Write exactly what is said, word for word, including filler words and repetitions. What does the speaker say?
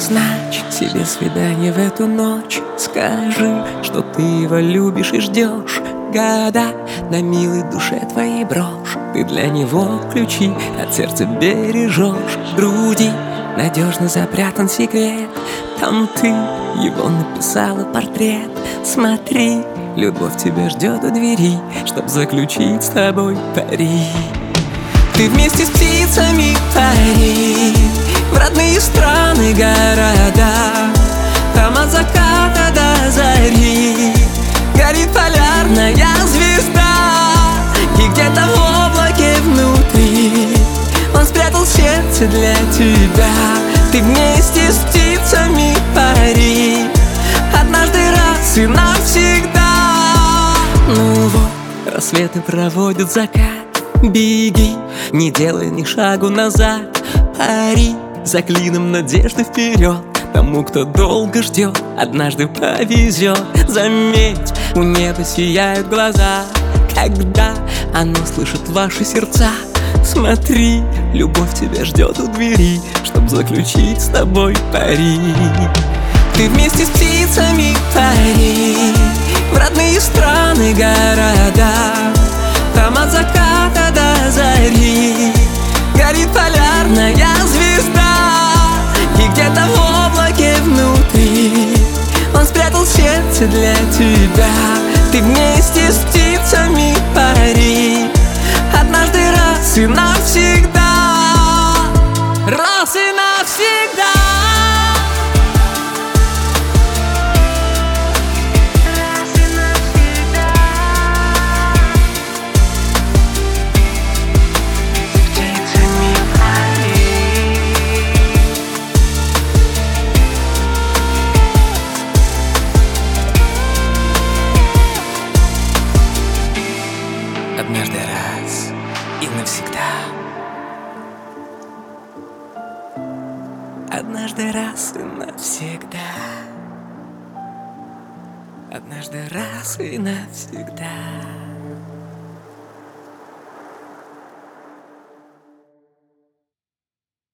назначь себе свидание в эту ночь. Скажи, что ты его любишь и ждешь. Года на милой душе твоей брошь. Ты для него ключи от сердца бережешь. В груди надежно запрятан секрет. Там ты его написала портрет. Смотри, любовь тебя ждет у двери, чтоб заключить с тобой пари. Ты вместе с птицами пари в родные страны, города. Там от заката до зари горит полярная звезда. И где-то в облаке внутри он спрятал сердце для тебя. Ты вместе с птицами пари однажды раз и навсегда. Ну вот, рассветы проводят закат. Беги, не делай ни шагу назад. Пари за клином надежды вперед. Тому, кто долго ждет, однажды повезет. Заметь, у неба сияют глаза, когда оно слышит ваши сердца. Смотри, любовь тебя ждет у двери, чтоб заключить с тобой пари. Ты вместе с птицами пари в родные страны, города. Там от заката до зари горит полярная звезда. И где-то в облаке внутри он спрятал сердце для тебя. Ты вместе с птицами пари однажды раз и навсегда. Раз и навсегда. Однажды раз и навсегда. Однажды раз и навсегда. Однажды раз и навсегда.